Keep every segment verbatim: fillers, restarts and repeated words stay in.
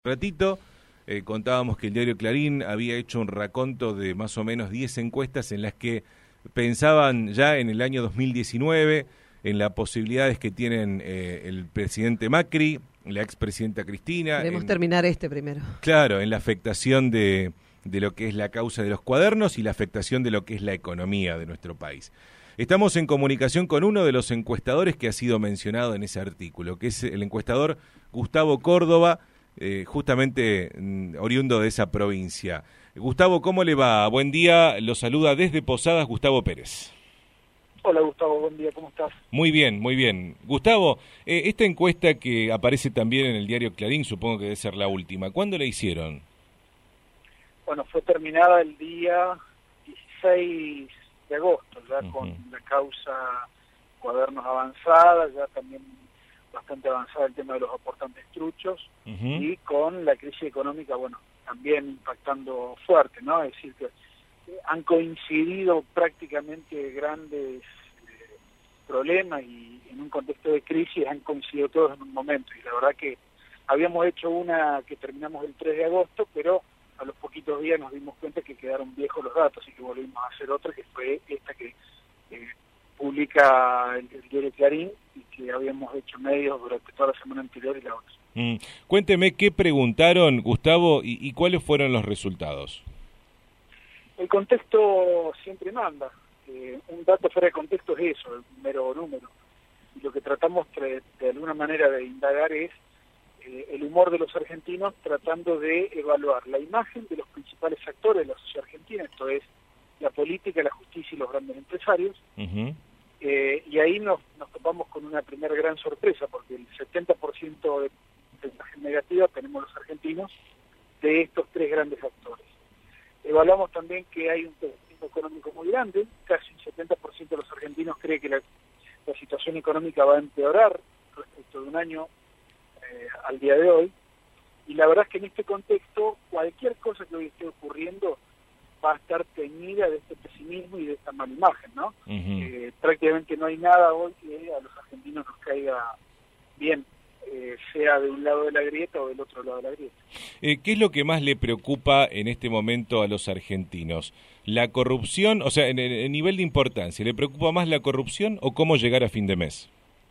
Ratito eh, contábamos que el diario Clarín había hecho un raconto de más o menos diez encuestas en las que pensaban ya en el año dos mil diecinueve, en las posibilidades que tienen eh, el presidente Macri, la expresidenta Cristina. Queremos en, terminar este primero. Claro, en la afectación de, de lo que es la causa de los cuadernos y la afectación de lo que es la economía de nuestro país. Estamos en comunicación con uno de los encuestadores que ha sido mencionado en ese artículo, que es el encuestador Gustavo Córdoba, Eh, justamente mm, oriundo de esa provincia. Gustavo, ¿cómo le va? Buen día, lo saluda desde Posadas Gustavo Pérez. Hola Gustavo, buen día, ¿cómo estás? Muy bien, muy bien. Gustavo, eh, esta encuesta que aparece también en el diario Clarín, supongo que debe ser la última, ¿cuándo la hicieron? Bueno, fue terminada el día dieciséis de agosto, ya uh-huh. con la causa cuadernos avanzada, ya también bastante avanzada el tema de los aportantes truchos, uh-huh. y con la crisis económica, bueno, también impactando fuerte, ¿no? Es decir, que han coincidido prácticamente grandes eh, problemas y en un contexto de crisis han coincidido todos en un momento. Y la verdad que habíamos hecho una que terminamos el tres de agosto, pero a los poquitos días nos dimos cuenta que quedaron viejos los datos, así que volvimos a hacer otra, que fue esta que eh, publica el, el diario Clarín, y que habíamos hecho medios durante toda la semana anterior y la otra. Mm. Cuénteme qué preguntaron, Gustavo, y, y cuáles fueron los resultados. El contexto siempre manda. Eh, un dato fuera de contexto es eso, el mero número. Y lo que tratamos de, de alguna manera de indagar es eh, el humor de los argentinos, tratando de evaluar la imagen de los principales actores de la sociedad argentina, esto es la política, la justicia y los grandes empresarios. Uh-huh. Eh, y ahí nos, nos topamos con una primera gran sorpresa, porque el setenta por ciento de, de imagen negativa tenemos los argentinos de estos tres grandes actores. Evaluamos también que hay un crecimiento económico muy grande, casi un setenta por ciento de los argentinos cree que la, la situación económica va a empeorar respecto de un año eh, al día de hoy, y la verdad es que en este contexto cualquier cosa que hoy esté ocurriendo va a estar teñida de este pesimismo y de esta mala imagen, ¿no? Uh-huh. Eh, prácticamente no hay nada hoy que a los argentinos nos caiga bien, eh, sea de un lado de la grieta o del otro lado de la grieta. Eh, ¿Qué es lo que más le preocupa en este momento a los argentinos? ¿La corrupción? O sea, en el nivel de importancia, ¿le preocupa más la corrupción o cómo llegar a fin de mes?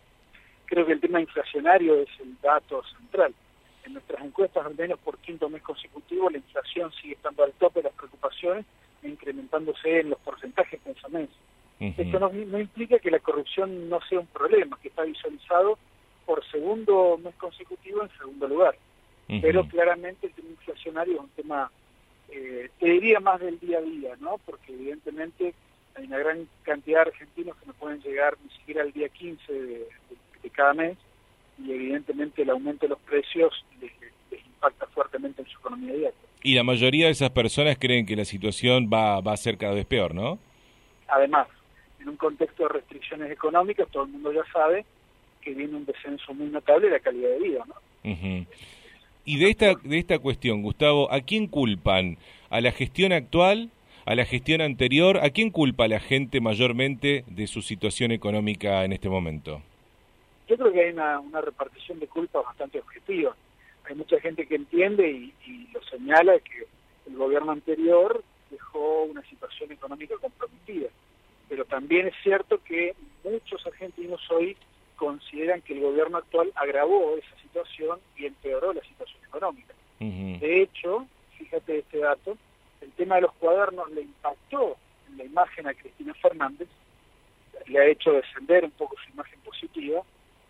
Creo que el tema inflacionario es el dato central. En nuestras encuestas, al menos por quinto mes consecutivo, la inflación sigue estando al tope de las preocupaciones e incrementándose en los porcentajes mes a mes. Uh-huh. Esto no, no implica que la corrupción no sea un problema, que está visualizado por segundo mes consecutivo en segundo lugar. Uh-huh. Pero claramente el tema inflacionario es un tema, eh, te diría más del día a día, ¿no? Porque evidentemente hay una gran cantidad de argentinos que no pueden llegar ni siquiera al día quince de, de, de cada mes, y evidentemente el aumento de los precios les, les impacta fuertemente en su economía diaria. Y la mayoría de esas personas creen que la situación va, va a ser cada vez peor, ¿no? Además, en un contexto de restricciones económicas, todo el mundo ya sabe que viene un descenso muy notable de la calidad de vida, ¿no? Uh-huh. Y de esta, de esta cuestión, Gustavo, ¿a quién culpan? ¿A la gestión actual? ¿A la gestión anterior? ¿A quién culpa la gente mayormente de su situación económica en este momento? Yo creo que hay una, una repartición de culpas bastante objetiva. Hay mucha gente que entiende y, y lo señala que el gobierno anterior dejó una situación económica comprometida. Pero también es cierto que muchos argentinos hoy consideran que el gobierno actual agravó esa situación y empeoró la situación económica. Uh-huh. De hecho, fíjate este dato, el tema de los cuadernos le impactó en la imagen a Cristina Fernández, le ha hecho descender un poco su imagen positiva,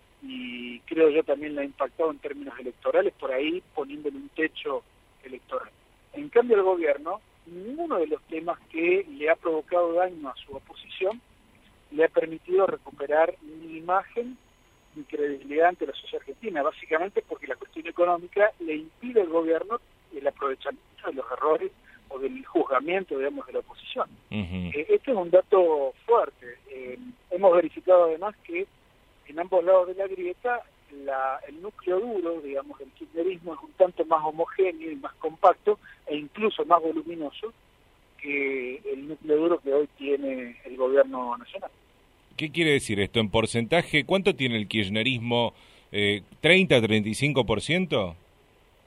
y creo yo también la ha impactado en términos electorales, por ahí poniéndole un techo electoral. En cambio el gobierno, ninguno de los temas que le ha provocado daño a su oposición le ha permitido recuperar ni imagen ni credibilidad ante la sociedad argentina, básicamente porque la cuestión económica le impide al gobierno el aprovechamiento de los errores o del juzgamiento, digamos, de la oposición. Uh-huh. Eh, este es un dato fuerte. Eh, hemos verificado además que en ambos lados de la grieta, la, el núcleo duro, digamos, del kirchnerismo es un tanto más homogéneo y más compacto e incluso más voluminoso que el núcleo duro que hoy tiene el gobierno nacional. ¿Qué quiere decir esto? En porcentaje, ¿cuánto tiene el kirchnerismo? Eh, ¿treinta, treinta y cinco por ciento?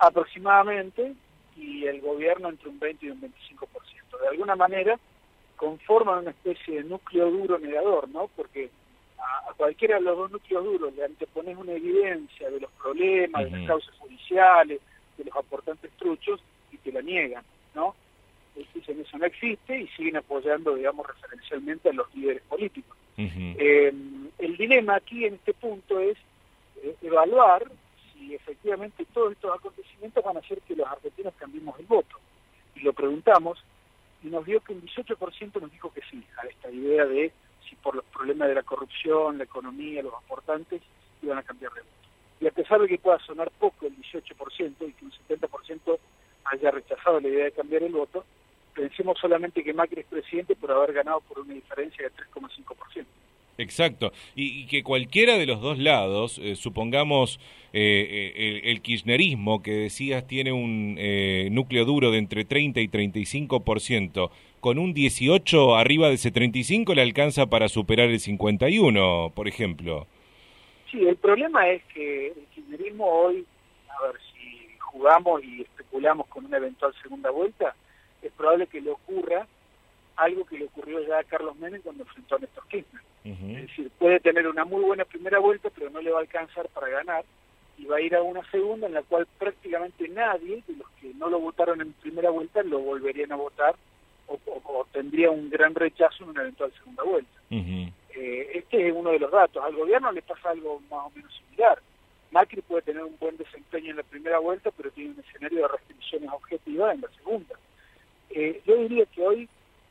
aproximadamente, y el gobierno entre un veinte y un veinticinco por ciento. De alguna manera conforman una especie de núcleo duro negador, ¿no? Porque a, a cualquiera de los dos núcleos duros le antepones una evidencia de los problemas, uh-huh. de las causas judiciales, de los aportantes truchos, y te la niegan, ¿no? Dicen eso no existe y siguen apoyando, digamos, referencialmente a los líderes políticos. Uh-huh. Eh, el dilema aquí en este punto es eh, evaluar si efectivamente todos estos acontecimientos van a hacer que los argentinos cambiemos el voto. Y lo preguntamos y nos dio que un dieciocho por ciento nos dijo que sí, a esta idea de si por los problemas de la corrupción, la economía, los aportantes, iban a cambiar de voto. Y a pesar de que pueda sonar poco el dieciocho por ciento y que un setenta por ciento haya rechazado la idea de cambiar el voto, pensemos solamente que Macri es presidente por haber ganado por una diferencia de tres coma cinco por ciento. Exacto, y, y que cualquiera de los dos lados, eh, supongamos eh, el, el kirchnerismo que decías tiene un eh, núcleo duro de entre treinta y treinta y cinco por ciento, con un dieciocho arriba de ese treinta y cinco le alcanza para superar el cincuenta y uno, por ejemplo. Sí, el problema es que el kirchnerismo hoy, a ver, si jugamos y especulamos con una eventual segunda vuelta, es probable que le ocurra algo que le ocurrió ya a Carlos Menem cuando enfrentó a Néstor Kirchner. Uh-huh. Es decir, puede tener una muy buena primera vuelta, pero no le va a alcanzar para ganar, y va a ir a una segunda en la cual prácticamente nadie de los que no lo votaron en primera vuelta lo volverían a votar o, o, o tendría un gran rechazo en una eventual segunda vuelta. Uh-huh. Eh, este es uno de los datos. Al gobierno le pasa algo más o menos similar. Macri puede tener un buen desempeño en la primera vuelta, pero tiene un escenario de restricciones objetivas en la segunda. Eh, yo diría que hoy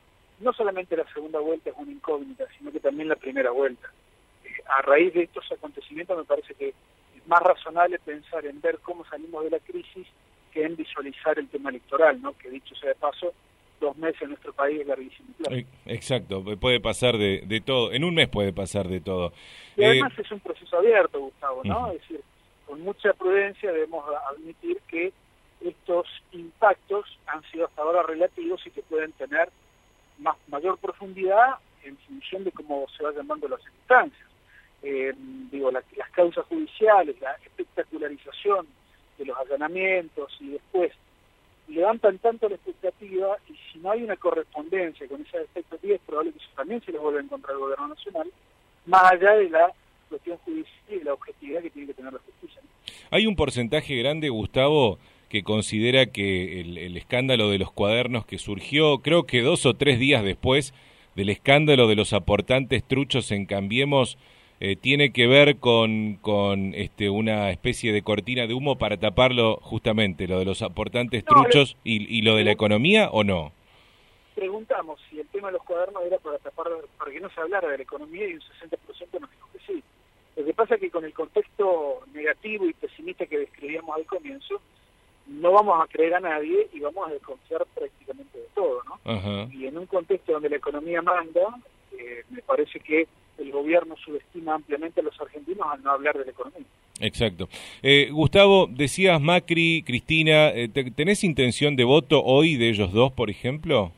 no solamente la segunda vuelta es una incógnita, sino que también la primera vuelta. Eh, a raíz de estos acontecimientos me parece que es más razonable pensar en ver cómo salimos de la crisis que en visualizar el tema electoral, ¿no? Que dicho sea de paso, dos meses en nuestro país es larguísimo. Exacto, puede pasar de, de todo, en un mes puede pasar de todo. Y además eh... es un proceso abierto, Gustavo, ¿no? Uh-huh. Es decir, con mucha prudencia debemos admitir que estos impactos han sido hasta ahora relativos y que pueden tener más mayor profundidad en función de cómo se vayan dando las circunstancias. Eh, digo, la, las causas judiciales, la espectacularización de los allanamientos y después levantan tanto la expectativa, y si no hay una correspondencia con esas expectativas, es probable que eso también se les vuelva en contra del gobierno nacional, más allá de la cuestión judicial y de la objetividad que tiene que tener la justicia, ¿no? Hay un porcentaje grande, Gustavo, que considera que el, el escándalo de los cuadernos que surgió, creo que dos o tres días después del escándalo de los aportantes truchos en Cambiemos, eh, tiene que ver con, con este, una especie de cortina de humo para taparlo, justamente, lo de los aportantes no, truchos le, y, y lo de la economía, ¿o no? Preguntamos si el tema de los cuadernos era para tapar, para que no se hablara de la economía, y un sesenta por ciento nos dijo que sí. Lo que pasa es que con el contexto negativo y pesimista que describíamos al comienzo, no vamos a creer a nadie y vamos a desconfiar prácticamente de todo, ¿no? Uh-huh. Y en un contexto donde la economía manda, eh, me parece que el gobierno subestima ampliamente a los argentinos al no hablar de la economía. Exacto. Eh, Gustavo, decías Macri, Cristina, eh, ¿tenés intención de voto hoy de ellos dos, por ejemplo?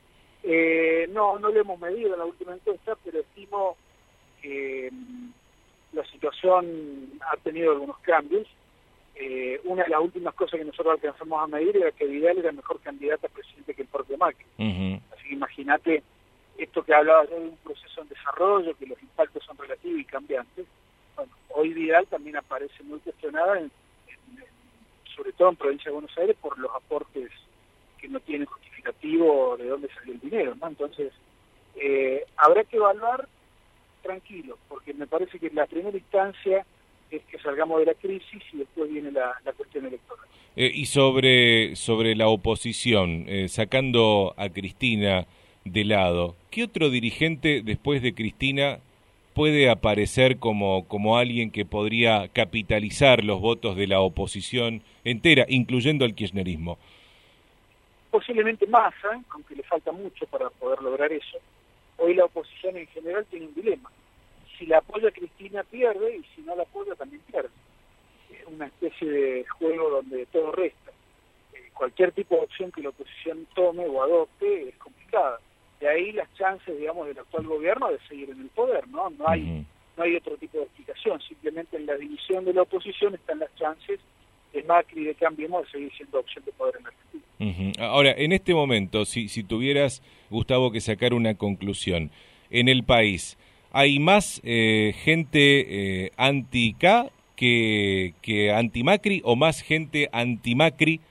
Eh, no, no lo hemos medido en la última encuesta, pero estimo que mmm, la situación ha tenido algunos cambios. Eh, una de las últimas cosas que nosotros alcanzamos a medir era que Vidal era mejor candidata a presidente que el propio Macri. Uh-huh. Así que imagínate esto que hablaba yo de un proceso en desarrollo, que los impactos son relativos y cambiantes. Bueno, hoy Vidal también aparece muy cuestionada, en, en, sobre todo en provincia de Buenos Aires, por los aportes que no tienen justificativo de dónde salió el dinero, ¿no? Entonces, eh, habrá que evaluar tranquilo, porque me parece que en la primera instancia es que salgamos de la crisis y después viene la, la cuestión electoral. Eh, y sobre, sobre la oposición, eh, sacando a Cristina de lado, ¿qué otro dirigente después de Cristina puede aparecer como, como alguien que podría capitalizar los votos de la oposición entera, incluyendo el kirchnerismo? Posiblemente Massa, aunque le falta mucho para poder lograr eso. Hoy la oposición en general tiene un dilema. Si la apoya Cristina pierde, y si no la apoya también pierde. Es una especie de juego donde todo resta. Eh, cualquier tipo de opción que la oposición tome o adopte es complicada. De ahí las chances, digamos, del actual gobierno de seguir en el poder, ¿no? No hay, uh-huh. no hay otro tipo de explicación. Simplemente en la división de la oposición están las chances de Macri y de Cambiemos de seguir siendo opción de poder en la Argentina. Uh-huh. Ahora, en este momento, si, si tuvieras, Gustavo, que sacar una conclusión, en el país, ¿hay más eh, gente eh, anti-K que, que anti-Macri o más gente anti-Macri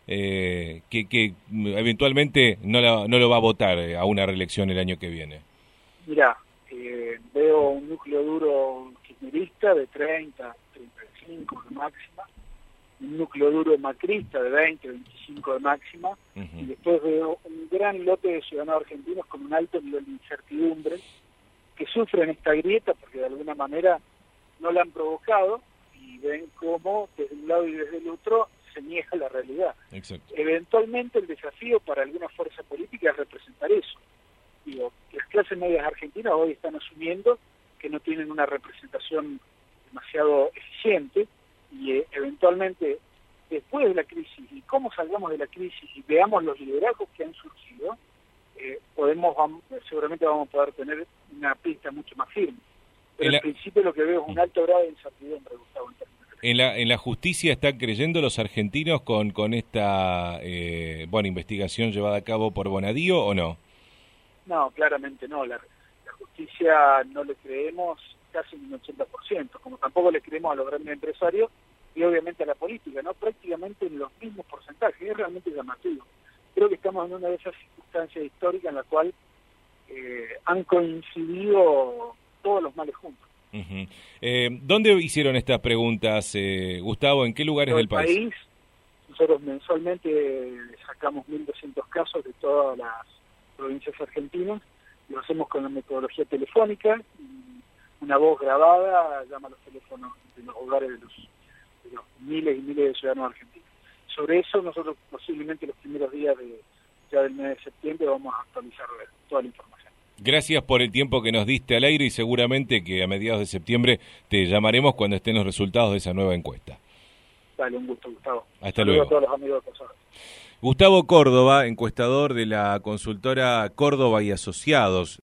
eh, que, que eventualmente no, la, no lo va a votar a una reelección el año que viene? Mirá, eh, veo un núcleo duro kirchnerista de treinta, treinta y cinco de máxima, un núcleo duro macrista de veinte, veinticinco de máxima, uh-huh. y después veo un gran lote de ciudadanos argentinos con un alto nivel de incertidumbre que sufren esta grieta porque de alguna manera no la han provocado y ven cómo desde un lado y desde el otro se niega la realidad. Exacto. Eventualmente el desafío para alguna fuerza política es representar eso. Digo, las clases medias argentinas hoy están asumiendo que no tienen una representación demasiado eficiente y eh, eventualmente después de la crisis y cómo salgamos de la crisis y veamos los liderazgos que han surgido, eh, podemos vamos, seguramente vamos a poder tener una pista mucho más firme. Pero la... en principio lo que veo es un alto grado de incertidumbre, Gustavo. En, en la en la justicia están creyendo los argentinos con con esta eh, bueno investigación llevada a cabo por Bonadío o no? No, claramente no. La, la justicia no le creemos casi un ochenta por ciento, como tampoco le creemos a los grandes empresarios y obviamente a la política, ¿no? Prácticamente en los mismos porcentajes. Es realmente llamativo. Creo que estamos en una de esas circunstancias históricas en la cual eh, han coincidido todos los males juntos. Uh-huh. Eh, ¿Dónde hicieron estas preguntas, eh, Gustavo? ¿En qué lugares del país? país? Nosotros mensualmente sacamos mil doscientos casos de todas las provincias argentinas, lo hacemos con la metodología telefónica, una voz grabada llama a los teléfonos de los hogares de los, de los miles y miles de ciudadanos argentinos. Sobre eso nosotros posiblemente los primeros días de, ya del mes de septiembre vamos a actualizar toda la información. Gracias por el tiempo que nos diste al aire y seguramente que a mediados de septiembre te llamaremos cuando estén los resultados de esa nueva encuesta. Dale, un gusto, Gustavo. Hasta Saludos luego. a todos los amigos de Cosas. Gustavo Córdoba, encuestador de la consultora Córdoba y Asociados.